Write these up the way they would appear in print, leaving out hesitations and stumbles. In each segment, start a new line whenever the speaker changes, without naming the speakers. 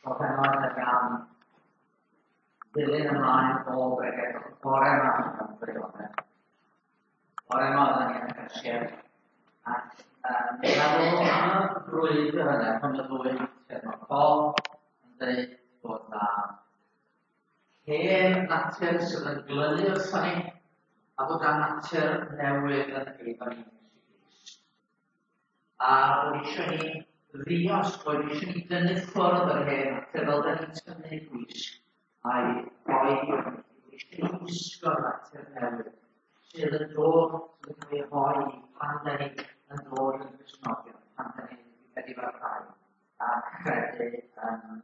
Oedd yn dilyn ymlaen o bregeth bore yma yn gwirionedd. Bore yma oedden ni yn y cyrsiau. Ac meddwl am y brwydr yna rhwng y ddwy natur. Mae Paul yn dweud bod na hen natur sydd yn glynu wrthon ni a bod na natur newydd yn efo ni. A bod eisiau ni ddios, bod eisiau ni dynnu ffwrdd yr hen natur fel da ni'n tynnu gwisg a'i rhoi eisiau ni wisgo'r natur newydd sydd yn dod yn cael ei rhoi pan da ni yn dod yn Gristnogion, pan da ni'n credu fel rhai a credu yn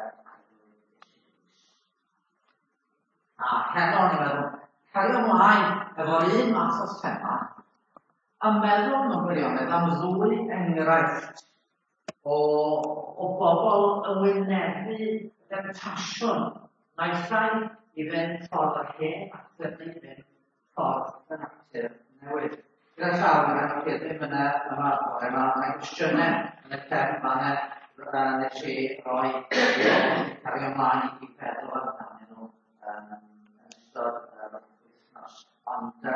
a heno ni'n meddwl, cario ymlaen efo'r un math o thema a meddwl mewn gwirionedd am ddwy enghraifft o bobl yn wynebu demtasiwn naill ai i fynd ffordd yr hen natur neu i fynd ffordd y natur newydd. Gyda llaw, mae'n rhaid ddim yna mae'n cwestiynau yn y cefn fan'na nes i roi cario ymlaen i feddwl amdanyn nhw yn ystod yr wythnos. Ond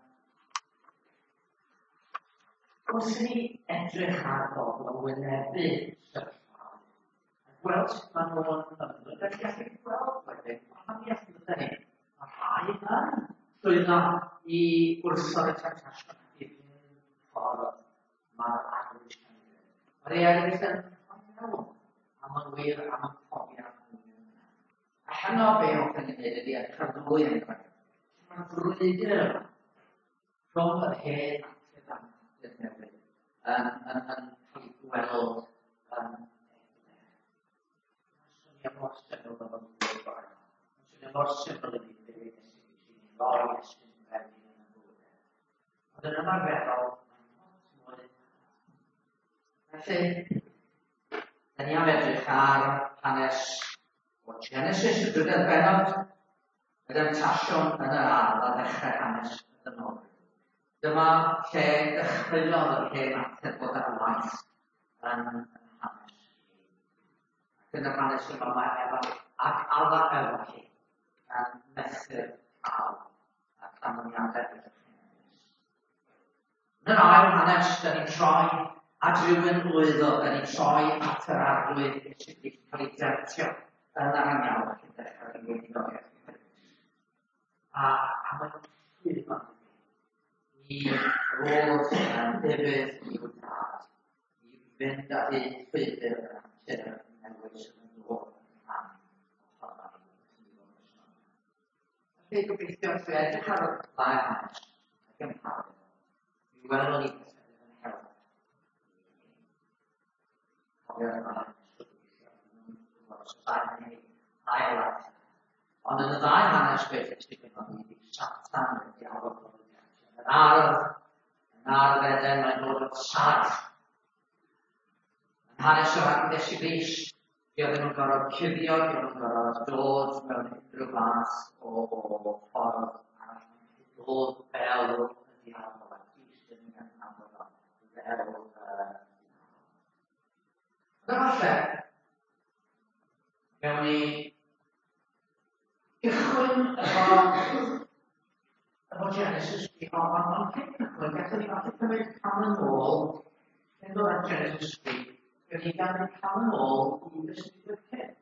wrth i ni edrych ar bobl yn wynebu sefyllfa, gweld sut maen nhw'n ymwneud, da ni gallu gweld wedyn, mae'n iaith ydyn ni. Mae rhai yn llwyddo i wrthod y temptasiwn i fynd ffordd mae'r agwys yn ei. Mae'r eraill yn iawn am yn wir am y profiad yn wir. A heno be o'n gwneud ydy edrych ar ddwy enghraifft. Mae'r frwydr rhwng yr hen natur a natur newydd yn cael ei gweld yn swnio mor syml fel yn dweud gorau. Swnio mor syml yn ei ddweud sy'n loi ysgrifennu yn y bwyd. Ond yn ymarferol, mae'n lot mwy. Felly, da ni am edrych ar hanes o Genesis, y drydedd bennod, y demtasiwn yn yr ardd a ddechrau hanes y dynol. Dyma lle dechreuodd yr hen natur bod ar waith yn hanes. Ac yn y hanes yma mae Efa ac Adda Efa chi yn methu'r cael a canlyniadau y dechreuodd. Yn yr ail hanes, da ni'n troi at rhywun lwyddo, da ni'n troi at yr arglwydd sydd wedi cael ei dertio yn yr aniaw ac yn dechrau yn weinidoliaeth. A mae'n llwyddo i roedd yn ddefydd i'w dad, i fynd â hi llwydr y natur newydd sydd yn dod yn rhan o ffordd Felly gobeithio trwy edrych ar y ddau hanes ac yn parod, i welwn ni beth sydd yn help. Cofio'r ddau hanes ail-laeth. Ond yn y ddau hanes beth sydd yn dod i Satan y diawol yn ardd Eden mae'n dod o'r saith. Yn hanes o'r agwedd Iesu Grist, diolch nhw'n gorfod cuddio, diolch nhw'n gorfod dod mewn unrhyw fath o ffordd arall. Dod fel y diawol, a Grist yn mynd am fel y diawol. Dyma lle, mewn ni gychwyn efo Genesis, ond cyn cychwyn, gallwn ni falle cymryd cam yn ôl, yn dod at Genesis 3, gallwn ni gymryd cam yn ôl i ddysgu'r cynt.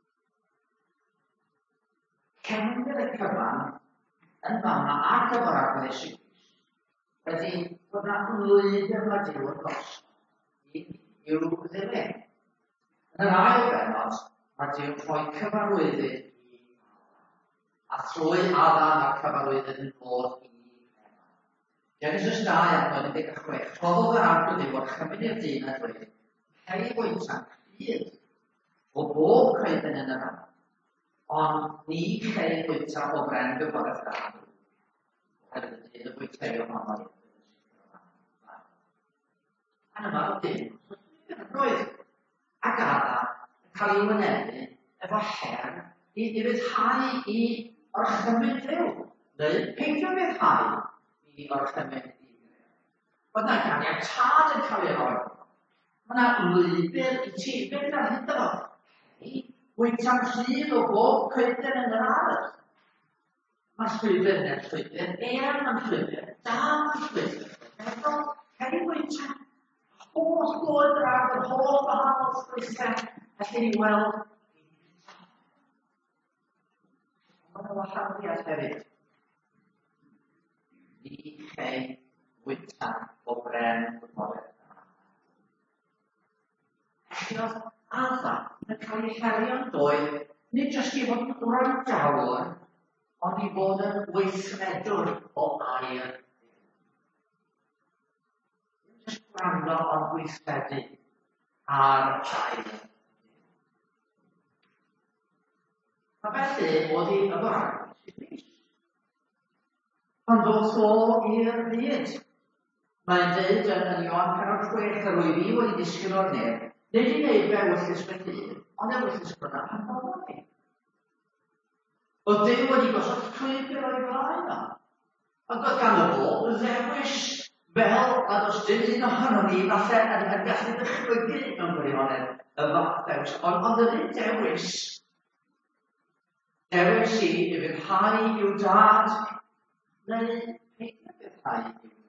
Cefndir y cyfan yn fanna ac efo'r agwedd Iesu Grist wedi bod na lwydr mae Duw yn gosod i'w ddilyn. Yn yr ail bennod, mae Duw'n rhoi cyfarwyddyd a trwy Adan a'r cyfarwyddyd yn dod i Efa. Genesis 2 ac 16. Rhoddodd yr agwedd Duw o'r chymryd i'r dyn a dweud, hei bwyta'n cyd o bob coeden yn yr ardd, ond ni chei bwyta o bren gyffordd da nhw. Oherwydd y dyn y bwytau o mamau. A yma o dyn, roedd ac Adan yn cael ei wynebu efo her i ryddhau i orchymyd Duw, neu peidio ryddhau i orchymyd Duw. Bod na ganiatad yn cael ei roi. Mae yna lwybr i ti fynd ar hyd o. Hei, Wyt am rhydd o bob coeden yn yr ardd. Mae llwybr yn llwybr, eang yn llwybr, dal yn llwybr. Cael ei wyt am holl goed yr ardd, yr holl wahanol llwybr, allwn ni weld Mae'n wahaniaeth hefyd. Ni chei wyta o bren gwybodeth. Felly oedd Addan yn cael ei herio'n doedd, nid jyst i fod yn gwrandawr, ond i fod yn weithredwr o air. Nid jyst gwrando ond weithredu ar air. A felly, oedd hi efo rhaid. Ond oedd o i'r byd. Mae'n dweud yn Ioan 4:6, yr wyf fi wedi disgyn o'r neb, nid i wneud fe wyllus fy hun, ond e wyllus byna pan oedd ni. Oedd Duw wedi gosod llwybr o'i flaen o. Ac oedd gan y bo ddewis fel a does dim un ohono ni falle yn gallu ddychmygu mewn gwirionedd y fath dewis. Ond yn un dewis i fyddhau i'w dad neu peidio fyddhau i'w dad.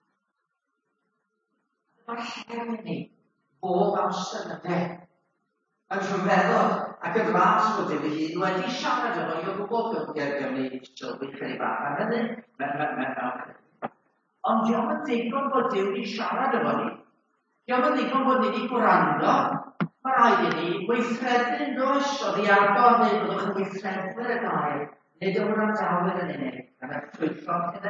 Mae'r her ni bob amser yn de. Yn rhyfeddol ac yn ras bod Duw ei hun wedi siarad efo ni o gwybod gewn ni sylwi chydig bach am hynny. Ond diolch yn ddigon bod Duw wedi siarad efo ni. Diolch yn ddigon bod ni wedi gwrando. Mae rhaid i ni weithredu'n does, oedd i agor neu byddwch yn weithredu'r y gair, nid o'n randawyr yn unig, yn y ffrwythlon hynny.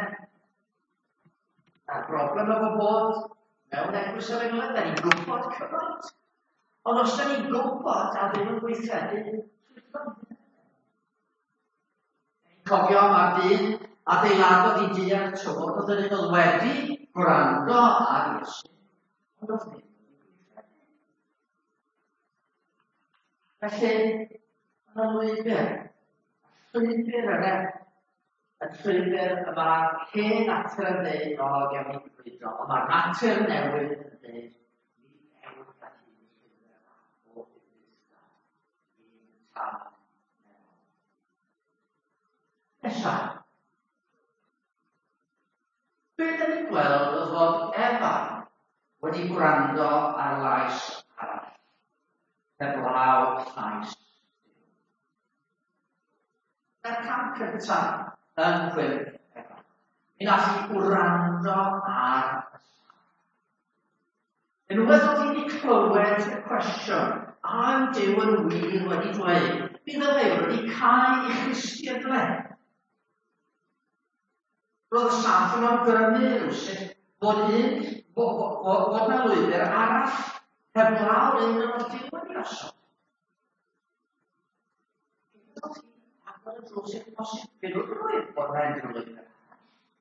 A'r broblem efo bod, mewn eglwys yr englyn, da ni'n gwybod cyfaint. Ond os da ni'n gwybod a ddim yn gweithredu, ffrwythlon hynny. Cofio mae'r dyn adeiladodd i diar tywod, oedd yn un wedi gwrando ar Iesu, ond oedd ddim. Felly, mae'n lwybr. Llwybr yna. Y llwybr yma hen natur yn dweud, o, gewn ni brwydro. Ond mae'r natur newydd yn dweud, ni newid â hi'n llwybr yma. O ddysga. I'n tal newydd. Nesaf. Be ydyn ni'n gweld oedd fod Efa wedi gwrando ar lais arall. Heblaw llais. Na'r cam cyntaf yn chwilio Efa. Mi nath i wrando ar ysgol. Unwaith oedd hi wedi clywed y cwestiwn, a yw Duw yn wir wedi dweud, bydd y fe wedi cael ei christiaidle. Roedd y saff yn awgrymu rywsut bod na lwybr arall heblaw un o'r Duw wedi osod. Oedd hi agor y drws i'r posibl rwydd bod na unrhyw lwybr arall.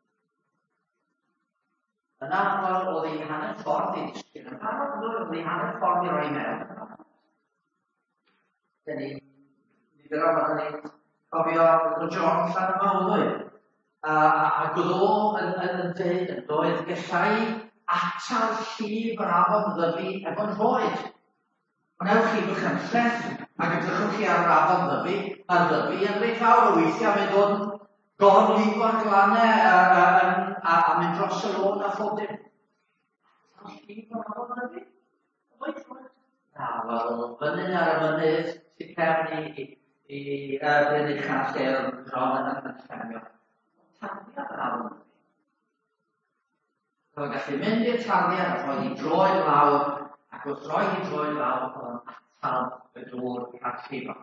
Yna oedd hi'n hanner ffordd i ddisgyn yn barod, oedd hi'n hanner ffordd i roi mewn. Nifer o fod ni'n cofio John Llan yma oedd. Ac oedd o yn dweud yn doedd gallai atal llif yr afon ddyfu efo'n rhoed. Wnewch chi fychynlleth ac edrychwch chi ar yr afon ddyfu, a ddyfu yn reit fawr o weithiau mae'n dod gorlifo'r glannau a mynd dros y lôn a phob dim. Atal llif yr afon ddyfu? Oed rhoed? Na, wel, fyny ar y mynydd sy'n cefn i Bryn Uchaf lle oedd John yn ffemio. Tarddiad yr afon ddyfu. Roedd gallu mynd i'r tarddiad a roedd hi'n droed lawr, ac wrth roi hi'n droed lawr, oedd yn atal y dŵr rhag llifo.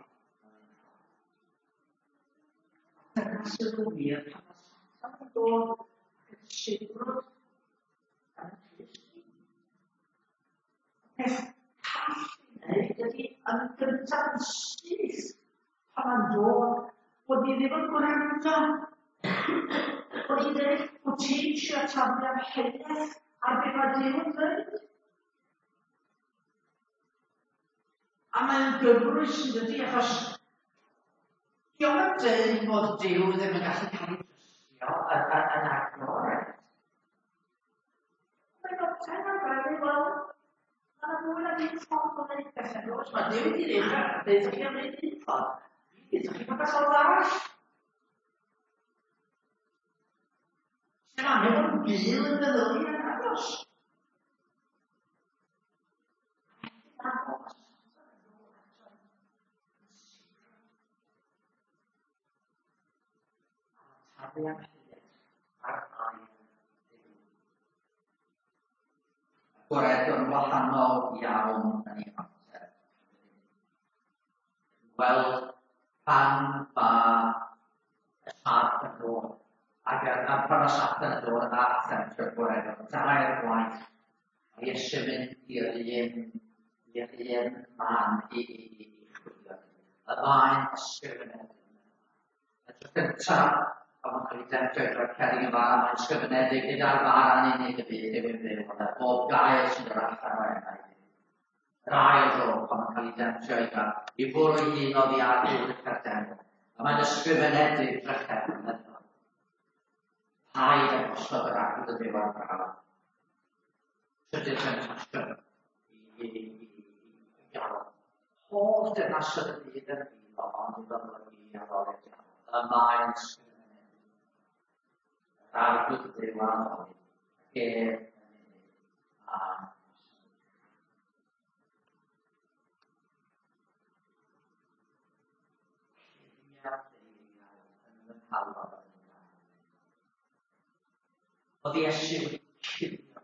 Dyna sydd yn wir pan mae Satan yn dod ac yn sibrwd yn y Crist. Peth call i wneud ydy yn gyntaf yn syth pan mae'n dod bod ni ddim yn gwrando. Bod hi'n dweud bod ti'n eisiau taflu am hennaeth ar beth mae Duw yn dweud. A mae'n gyfrwys yn dydi, achos diolch yn dweud bod Duw ddim yn gallu cael ei drystio yn agor. Mae'n obten ar braidd i weld, mae'n fwy na dim ffordd o wneud bethau. Mae Duw wedi ddechrau, dweud chi am wneud un gwybod, ydych chi'n gwybod beth arall? Sy'n angen bod yn byw yn feddylu yn agos. Gored yn wahanol iawn yn ei amser. Weld pan mae y saff yn dod, ac pan y saff yn dod at sentrau'r gored yn dair gwaith, mae eisiau mynd i'r un man i chwilio. Y mae'n ysgrifenedig. Y tro gyntaf, pan mae'n cael ei demtio drwy'r cerrig yn fan, mae'n ysgrifenedig gyda'r faran unig y byd yw'n byw, ond bob gair sy'n dod allan o enau. Yr ail dro, pan mae'n cael ei demtio i fwrw ei hun oddi ar ddŵr y cerdyn. A mae'n ysgrifenedig drycheb yn edrych. Paid a gosod yr agwyd y byw ar braf. Trydydd temptation i gael. Holl dynasod y byd yn byd ond i ddod o'r addoliad iawn. Y mae'n ysgrifenedig. Yr agwyd y byw ar ddoli. Ger a oedd Iesu wedi cilio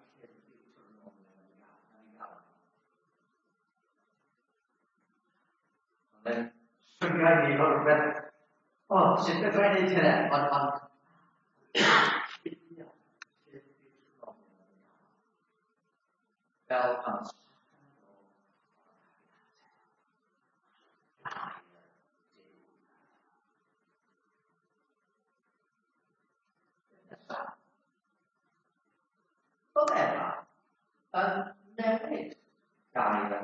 Oedd e'n llygau ni o'r beth. O, sut beth rhaid neud hynny? Ond fel pan oedd Eva yn newid gair.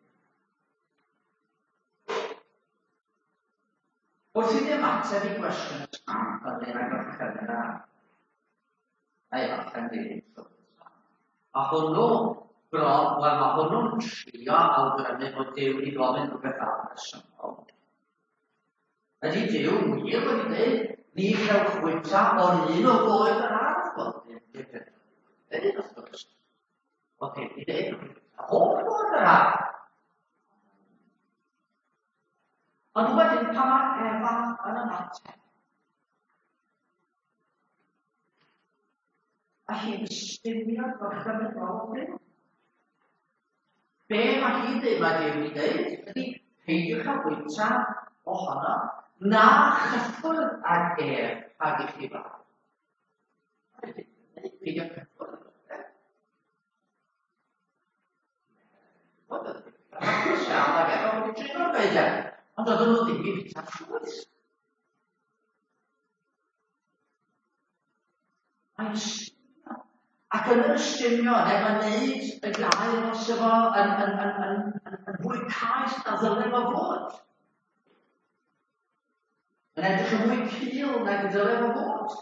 Wrth i ddim ateb i gwestiwn yn ein agorchen yna. Neu allan ddim. A hwnnw, mae hwnnw'n trio awgrymu bod Duw wedi gofyn rhywbeth resymol. Ydy Duw wir wedi dweud, ni chewch wyta o'r un o goed yr ardd bod ddim dweud. Ydy wrth gwrs. Oedd Duw wedi dweud, holl goed yr ardd. Ond wedyn pan mae Eva yn ymateb. A hi'n stumio'r gorchymyn o'r Duw. Be mae hi ddim a Duw wedi dweud ydy peidiwch â wyta ohono na chyffwrdd ag ag i chi fawr. Peidiwch chyffwrdd ag ond oedd nhw ddim i fita ffwys. Mae'n stumio. Ac yn yr stumio, mae'n neud y gair os efo yn fwy caeth na ddylai fo fod. Yn edrych yn fwy cul na ddylai fo fod.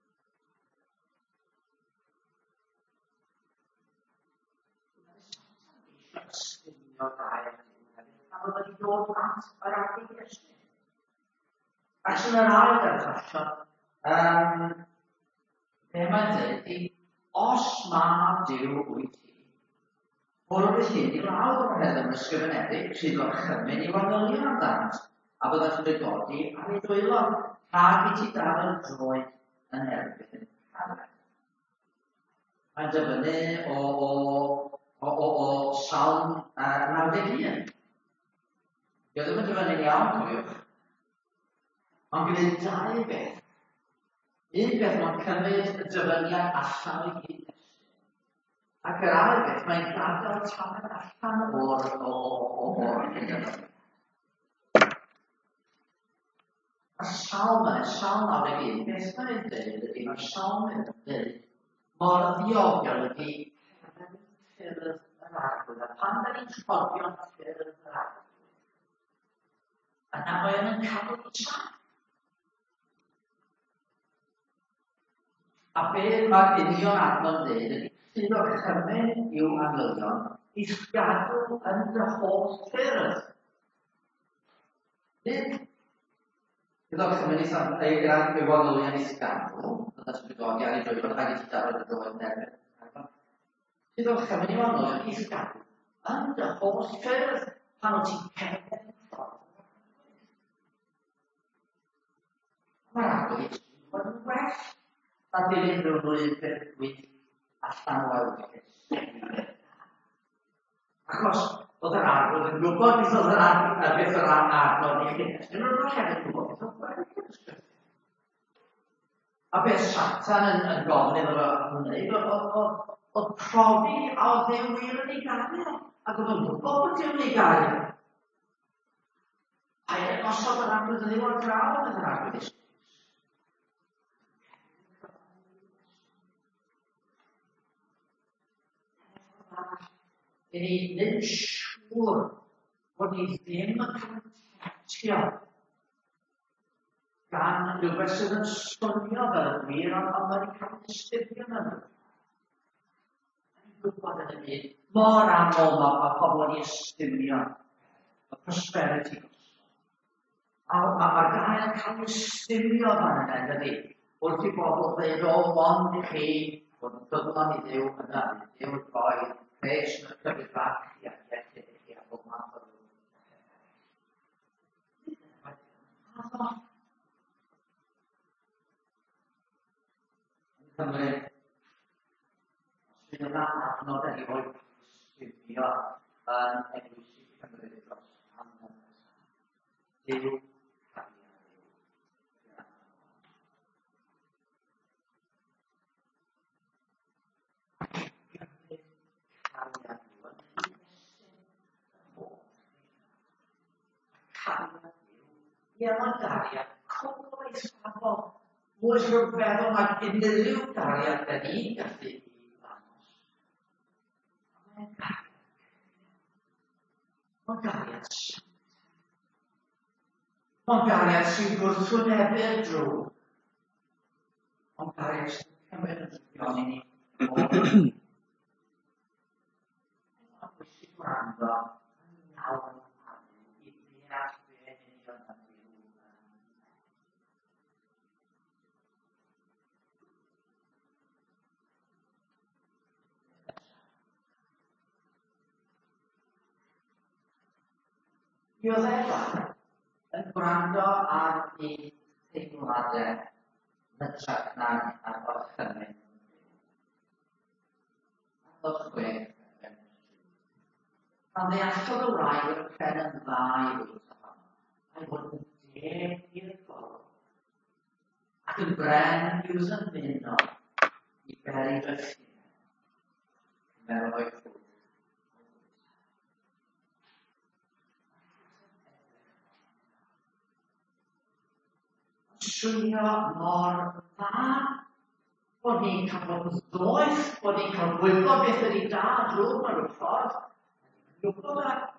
Mae'n stumio gair. A bod wedi dod at yr agwyd Iesu. Ac yn yr ail gyrchasio, be mae'n dweud i, os mae Duw wyt ti, bwrw eich hyn i lawr o'r heddyn ysgrifenedig sydd o'r chymyn i wanylion amdant, a byddai'n ddygodi ar ei ddwylo, rhag i ti dal yn droed yn erbyn harfer. Mae'n dyfynu o Salm 91. Ie ddim yn dyfynu'n iawn, cofiwch. Ond gwneud dau beth. Un beth mae'n cymryd y dyfyniad allan i gyd nesyn. Ac yr ail beth mae'n gadael tamed allan o'r dyfyniad. A Salm 91, beth mae'n dweud ydy, mae'r Salm yn dweud mor ddiogel ydy ffyrdd yr arglwydd. A pan da ni'n ffordio'n ffyrdd yr arglwydd, yna mae yn cadw saff. A beth mae'r union adno'n dweud ydy, sydd o'r chymyn i'w anylion i gadw yn dy holl ffyrdd. Iddo Cymru ei gran wywoddolion i sgarw, that's because I enjoy what I get to do in there. Iddo Cymru wywoddolion i sgarw. And the host ffyrdd pan o ti'n cerdded yn ffordd. Mae'r agor i fod yn well. Na dilyn rhywun lwybr wyt allan o awdl. Achos oedd yr arglwydd yn gwybod beth oedd yr arglwydd i chi. Dyn nhw'n hefyd gwybod beth oedd yr arglwydd. A beth Satan yn gofyn iddo fo wneud oedd profi a oedd Dduw wir yn ei gael. Ac oedd yn gwybod bod Dduw yn ei gael. A os oedd yr arglwydd yn ei draw oedd yr arglwydd. I ni ddim siŵr bod ni ddim yn contactio gan rhywbeth sydd yn swnio fel y gwir, ond mae'n cael ystyrio yn nhw. Mae'n gwybod yn y byd, mor aml mae pobl yn ei ystyrio y prosperity gospel. Mae'r gael yn cael ystyrio fan yna, dydy. Wrth i bobl dweud, o, ond i chi, bod yn dydlan i Dduw yna, Dduw yn rhoi pres yn y cyfyd bach i iechyd i chi a bob math o ddwy. Yn Cymru, os fydd yna adnod yn ei roi ystyrio yn eglwys Cymru dros amser. Dduw Ie, mae'n gariad cwbl eithafol. Oes rwy'n feddwl mae unrhyw gariad da ni'n gallu i ddangos. Mae'n gariad. Mae'n gariad sy'n. Mae'n gariad sy'n gwrthwynebu'r drwg. Mae'n gariad sy'n cymryd yn rhywun i ni. Mae'n bwysig gwrando yn iawn i ddeall be yn union am Dduw. Mi oedd Efa yn gwrando ar ei teimladau hytrach na'r orchymyn. Ar chwech. Pan ddeallodd y wraig y pen yn dda i wyth ohono, a'i fod yn deg i'r golwg, ac yn bren i'ws yn muno i beri drychyn, cymerodd o'i ffwrdd. Swnio mor dda bod ni'n cael bod yn ddoeth, bod ni'n cael gwybod beth ydy da drwg ar y ffordd. Gwybod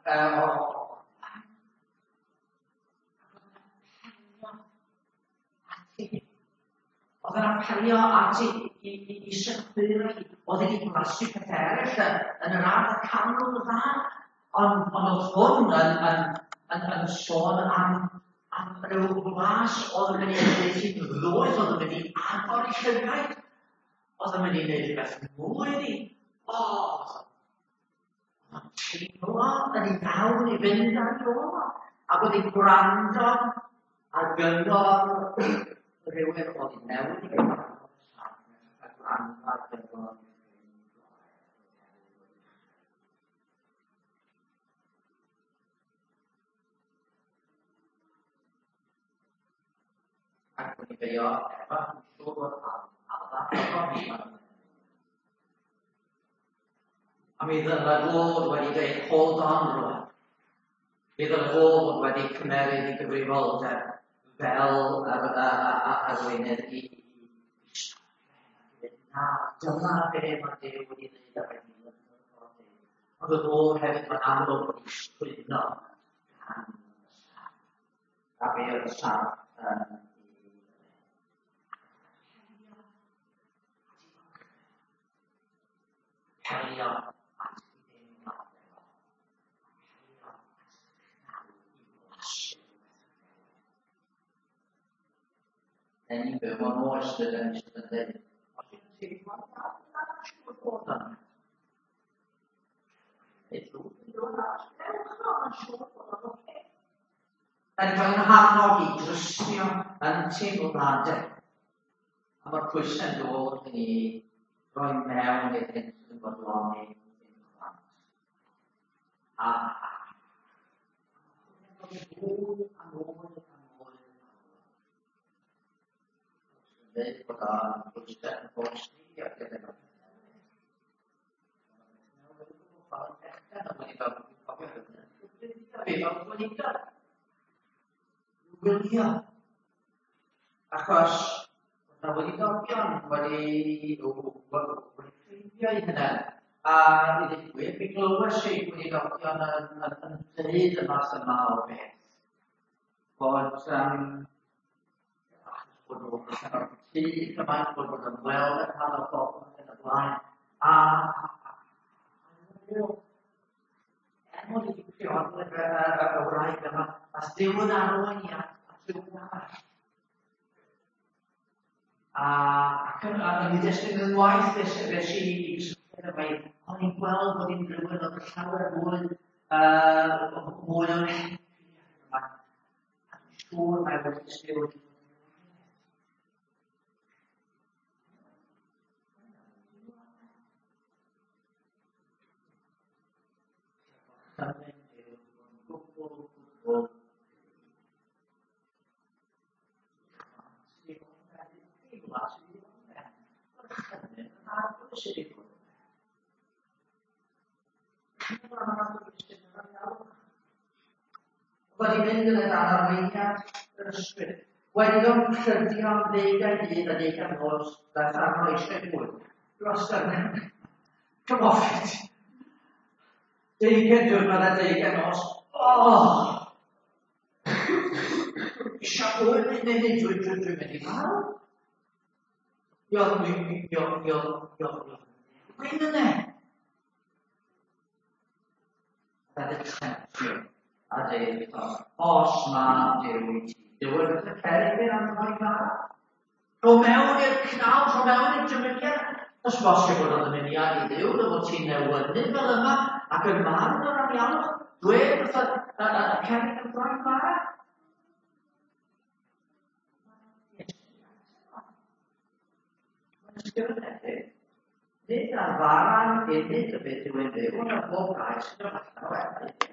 oedd yn apelio ati i sychwyr oedd wedi blasu pethau eraill yn yr ardd a canol dda, ond oedd hwn yn sôn am ryw glas oedd yn mynd i edrych sy'n ddwys, oedd yn mynd i agor i llygaid, oedd yn mynd i wneud rhywbeth mwy ni. Mae'n teimlo yn ei nawn i fynd ar ôl, ac oedd hi'n gwrando ar gyngor rhywun oedd hi'n newid i gyfnod a gwrando ar gyngor i fynd. Ac wedi beio Efa yn siŵr bod Addan a mi ddylai fod wedi dweud, hold on rwan. Mi ddylai fod wedi cymeryd i gyfrifoldeb fel arweinydd i na, dyma be mae Duw wedi dweud ar ein milwyr. Ond oedd o hefyd mae'n amlwg bod i sgwydno gan y saff. A be oedd y saff yn Helio. En ni'n byw mewn oes dydyn ni sydd yn dweud, os yw'n teimlo, na'n siŵr bod yna. Da ni'n cael yn hannog i drystio yn teimladau. A mae'r pwysau'n dod i roi mewn i'r hyn sy'n bodloni i'n plant. A mwy a mwy a mwy. Yn dweud bod o'n pwysau'n bosib ac yn ymwneud. Wylio. Achos na wedidogion wedi ffeindio i hynna. A i ddigwydd, mi glywes i wedidogion yn dweud y math yma o beth. Bod bod nhw'n tŷ cymaint bod nhw'n ymweld â cael y bobl yn y blaen. A mod i wedi priodol y wraig yma, a Duw yn arwain i at rhywun arall. Ac yn ei destun yn waith fes i sylwedd yma, o'n i'n gweld bod hi'n rhywun oedd llawer mwy o'r helpu yma. A dwi'n siŵr mae wedi sylwyd. Wedi mynd yn y dan arweiniad yr ysbryd. Wedi o'n prydio 12 dydd a 12 nos, daeth arno eisiau hwyl. Dros yn cymoffit. 12 diwrnod a 12 nos. Eisiau hwyl neu dwi'n mynd i farw. Gwyn yna. Daeth y trefnio. A dweud, os mae Duw i ti, Duw yn y cerrig yn am roi fara. Rho mewn i'r cnaw, rho mewn i'r dymuniad. Os bosib bod o'n dymuniad i Duw, dy fod ti'n newydd fel yma, ac yn marw o'r anialwch, dweud wrth y cerrig yn roi fara. Mae'n ysgrifenedig. Nid ar faran unig y beth yw yn byw, ond ar bob gais yn y fath o efo.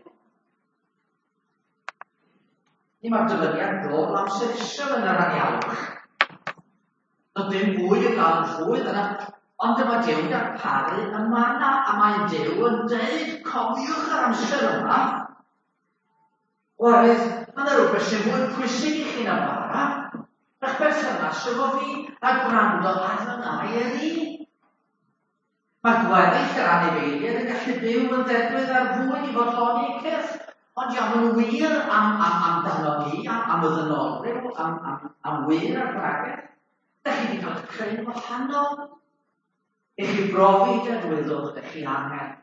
Ni mae'r dyfyniad dod amser isel yn yr anialwch. Doedd dim fwy o gael yn llwyd yna, ond dyma Duw darparu yma yna, a mae Duw yn dweud, cofiwch yr amser yma. Oherwydd, mae'n rhywbeth sy'n fwy pwysig i chi'n abara. Eich berthynas efo fi a gwrando ar fy ngair i. Mae gweddill yr anifeiliaid yn gallu byw yn ddedwydd ar fwyd i fodloni cyrff. Ond iawn yn wir amdano ni, am y ddynolryw, am wir ar bragedd. Da chi wedi cael creu wahanol. Eich chi brofi dedwyddwch, da chi angen.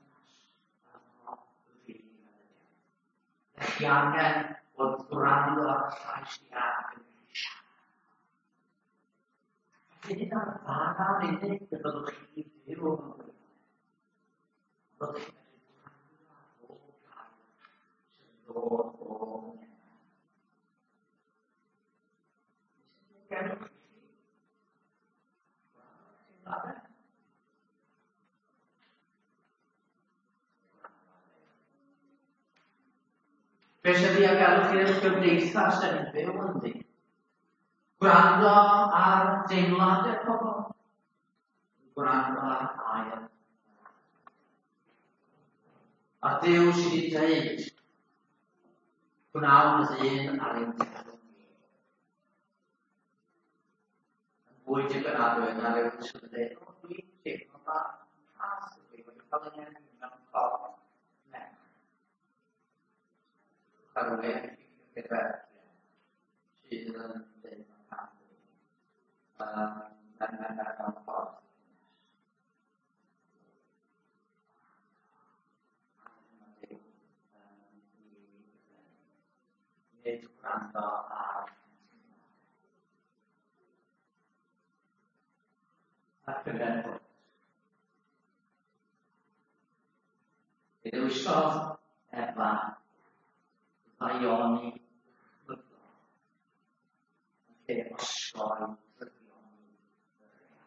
Da chi angen bod gwrando ar llais iach yn eisiau. Nid ar faran unig y byddwch chi byw yn gwybod. Byddwch chi Lord, Lord. Be sydd wedi galw chi'r gymdeithas yn y byw ynddi? Gwrando ar deimladau pobl. Gwrando ar air. A Duw sydd wedi dweud gwnawn ddyn ar ein teithio. Fwy dibynadwy na rhywun sy'n dweud, dwi'n teimlo ma pas y fi wedi cael ei newid mewn ffordd mech. Rhywun gyda sydd yn dweud mewn ffordd. Nid gwrando ar ac yn enwog. Ddewisodd Efa ddaioni ffrydol yn lle osgoi drygioni y real.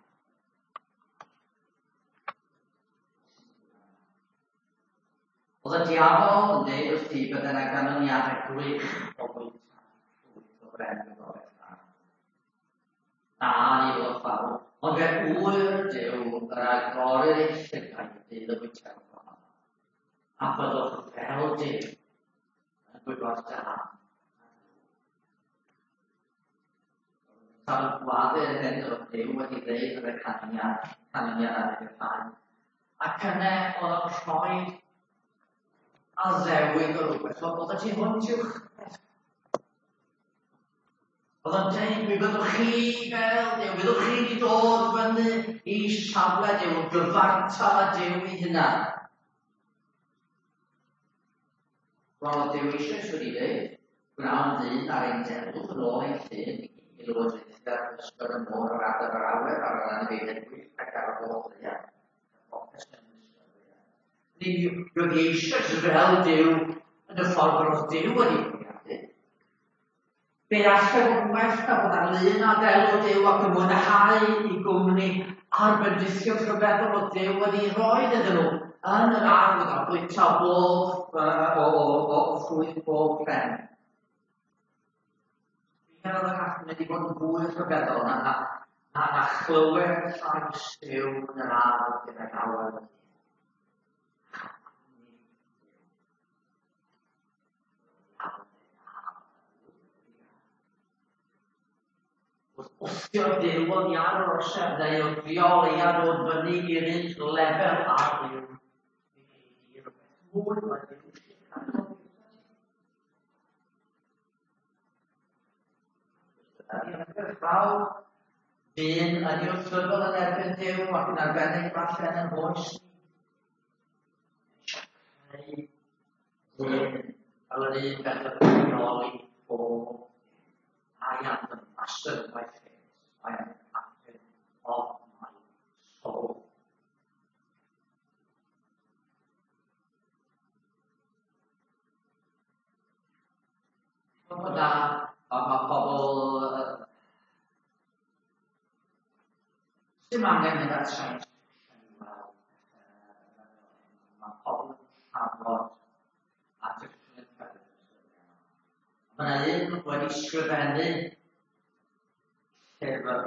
Oedd y diafol yn deud wrth i byddai yna ganlyniadau gwych o bwyta llwyth o bren gyfroedd. Na ni oedd o fawr, ond fe wyr Duw yr agorir eich llyfrau dydd y bwyta ohono. A byddwch fel Duw yn gwybod da. Ta'r gwadr hyn oedd Duw wedi ddeud yr canlyniad ar y gyfan. Ac yna oedd o'n rhoi a ddewig o rhywbeth, oedd y ti hwn tiwch. Oedd yn dweud, mi byddwch chi fel Duw, byddwch chi wedi dod fyny i safle Duw, gyfartal a Duw ei hunan. Wel, Duw eisiau wedi dweud, gwnawn dyn ar ein delwch yn ôl ein llun i lywodraethu'r ysgol y môr ar adar yr awyr ar yr anifeiliaid gwych ac ar y holl ddiad. Roedd eisiau fel Duw yn y ffordd roedd Duw wedi bwriadu. Fe allai bod yn well na bod ar lun a delw Duw ac yn mwynhau i gwmni a'r bendithio rhyfeddol o Duw wedi rhoi iddyn nhw yn yr ardd a bwyta bob o ffrwyth bob pren. Fi'n oedd y gall wedi bod yn fwy rhyfeddol na chlywed llais Duw yn yr ardd gyda'r awyr. Wrthio Duw o'n iar o'r orsaf, neu o driol ei ddod fyny i'r un lefel ar Duw. I'r mwy mae Duw eisiau cadw. Ydy'n rhywbeth fawr, dyn yn i'w tryfel yn erbyn Duw ac yn arbennig falle yn hoes ni. Creu dyn fel yr un beth o ddioli o I am the master of my faith. I am the captain of my soul. Mae pobl sy'n angen mynd at science fiction i weld. Mae pobl yn trafod artificial intelligence. Mae yna un wedi sgrifennu llyfr.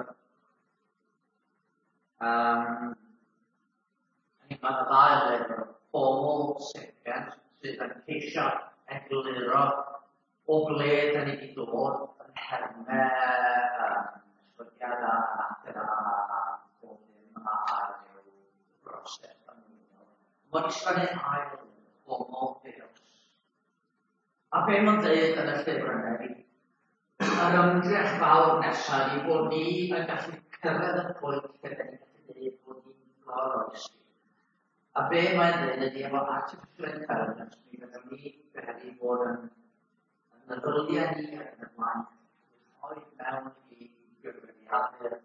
Mae yna ddau lyfr, Homo Sapiens, sydd yn ceisio egluro o ble da ni wedi dod yn hermau ysbrydiad a natur a bob dim a'r broses ymwneud. Mae'n sgwennu ail Homo Deus. A be mae'n dweud yn y llyfr yna, yr ymdrech fawr nesaf i bod ni yn gallu cyrraedd y pwynt lle da ni'n gallu dweud bod ni'n gloroesi. A be mae'n dweud ydy efo artificial intelligence, mi fyddwn ni wedi bod yn meddyliau ni ac yn y blaen, rhoi mewn i gyfrifiadur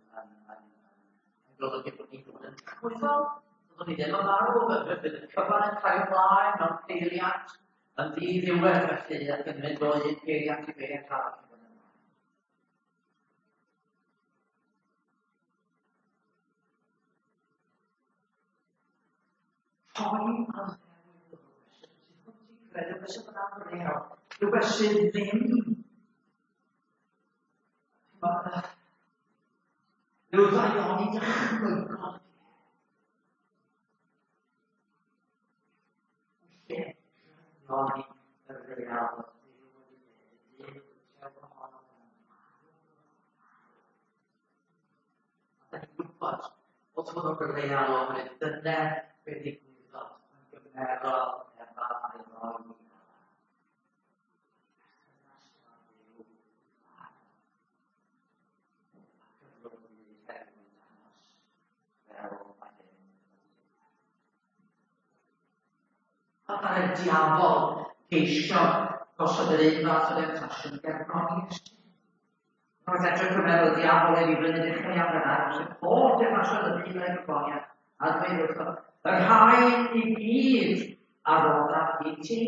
yn golygu bod ni'n dod yn trwyddol. Byddwn ni ddim yn marw, bydd y cyfan yn cael ymlaen mewn peiriant, yn ddi-ddiwedd felly ac yn mynd o un peiriant i peiriant arall. Rhoi ar ddewis sydd wedi credu beth sydd yn amrywio, rhywbeth sydd ddim rhyw ddaioni dychmygol. Ddaioni y real. Da ni'n gwybod bod hwn o'r real oherwydd dyna beth ddigwyddodd yn gymerol efo a'i roi ni. Ac ar y diafol geisio gosod yr un fath o demtasiwn gerbron i Iesu. Roedd edrych yn meddwl diafol ei fynd i dechrau am yna, sy'n bod yn asio y byd yn gofio, a dweud wrtho, yr rhaid i gyd ar ôl i ti.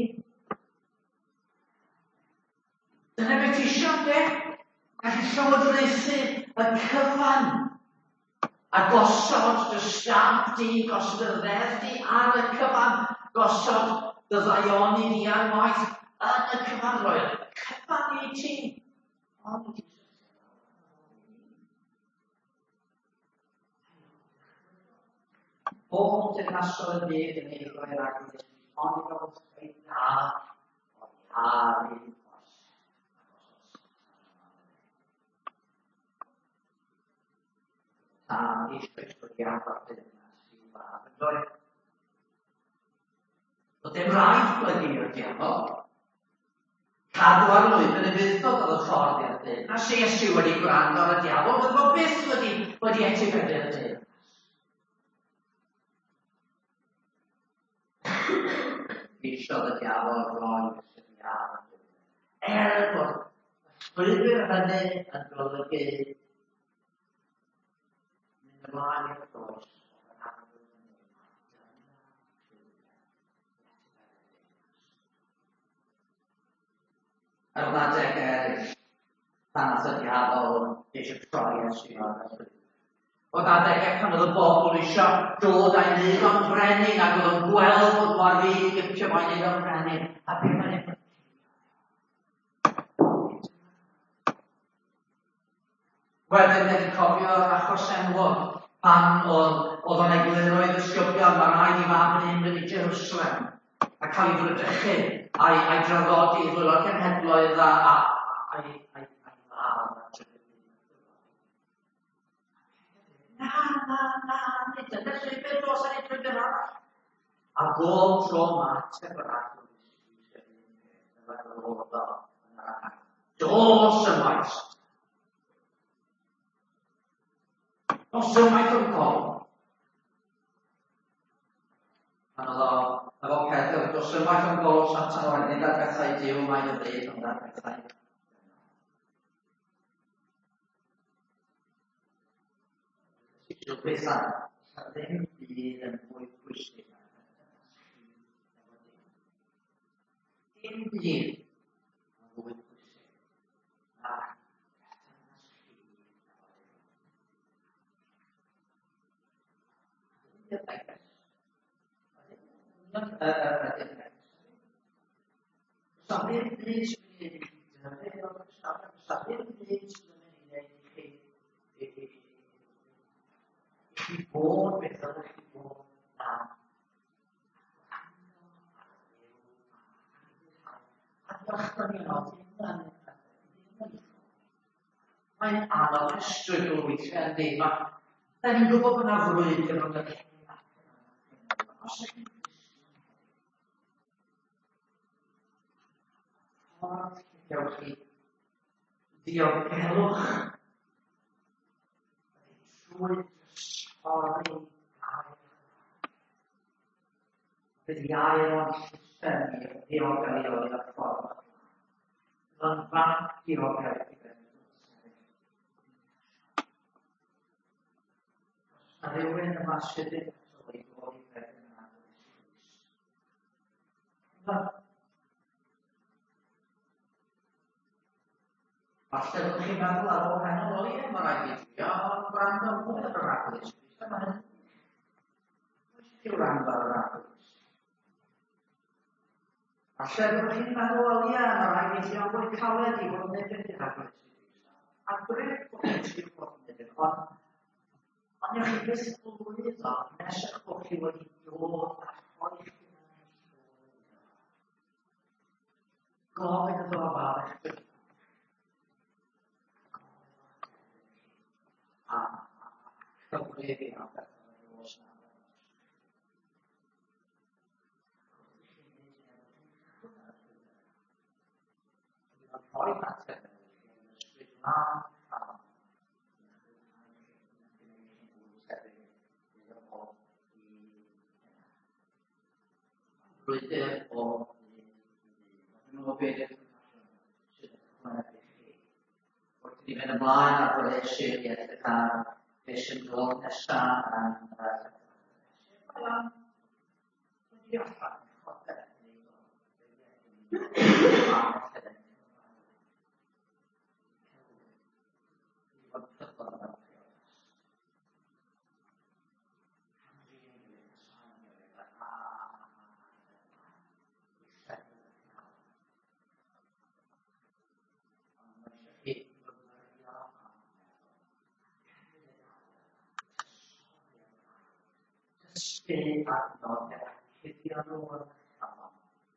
Dyna beth ti eisiau, de? Gallu llywodraethu y cyfan a gosod dy stamp di, gosod y ddeddf di ar y cyfan, gosod dy ddaioni di ar waith yn y cyfan roedd. Cyfan i ti. Ond bob dynasol y byd yn ei roi rhaid i ond i gael ei dda o iar i os. Tam eisiau ysgrifennu o'r dynas i'w fab yn dod. Oedd dim rhaid blygu i'r diafol. Cadw ar lwybr y byddod oedd y ffordd i'r dynas. A Iesu wedi gwrando ar y diafol, oedd o byth wedi etifeddu'r dynas. Eisodd y diafol roi y diafol. Bod ysbrydwyr hynny yn golygu mynd ymlaen i'r does o'r arwydd yn yr wladeg eraill, pan oedd y diafol eisiau troi Iesu o'r ysbryd. Oedd adegau pan oedd y bobl eisiau dod a'i wneud o'n brenin ac oedd yn gweld bod mor fi gyptio mo'n wneud o'n brenin a beth mae'n ei wedyn ni'n cofio'r achos enwog pan oedd o'n egluroi ddisgyblion mae'n rhaid i fab yn mynd i Jerusalem a cael ei frydrychu a'i draddodi i ddwylo'r cenhedloedd a'i fab. Na, nid yna llwybr dos yn ei llwybr arall. A bob tro mateb yr agwyd yn yr oeddo yn yr agwyd. Dos y maes. Dos y maes yn gol. Pan oedd efo Pedr, dos y maes yn gol Satan o'n nid ar bethau Duw mae'n y ddweud ond ar bethau. Bethau, ddim byd yn fwy pwysig na dim byd yn fwy pwysig na i bod beth ydych chi bod na. A dychmyg yn oed, mae'n anodd ysgrifennu weithiau yn ddim. Da ni'n gwybod bod yna frwydyr yn y lle. Os ydych chi'n ffordd gewch chi diogelwch trwy stori air. Bydd iair o'n llysyn i'r diogel i oedd y ffordd. Bydd o'n fath diogel i fynd. A rhywun yma sydd yn sylwi bod i fynd yn agos. Falle bod chi'n meddwl ar ôl hyn o ie, mae rhaid i drio gwrando mwy ar yr agos. Mae hyn. Ti'n gwrando ar yr agos. Falle bod chi'n meddwl o ie, mae rhaid i drio fwy caled i fod yn neud i'r agos. A gref bod chi'n fod yn neud i'r agos. Ond ywch chi beth blwydd o, nesach bod chi wedi dod a rhoi chi yn eich gofyn y ddof ar eich byd. A cyfrif i am beth yn os na. Dwi'n rhoi mater yn ysbryd lan a brwydyr o nhw o beth sydd yn chwarae i chi. Wrth i fynd ymlaen ar gwleisir i edrych ar beth sy'n dod nesaf yn dysgu arno a cuddio nhw yn llawn.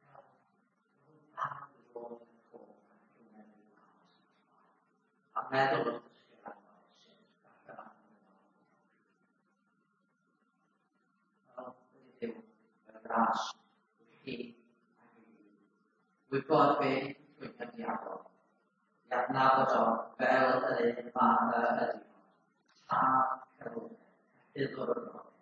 A meddwl wrth dysgu arno sy'n allan fel Duw, y gras, chi ac i. Gwybod beth yw'r diafol, i adnabod o fel yr un ydy, tan celwydd, hyddwr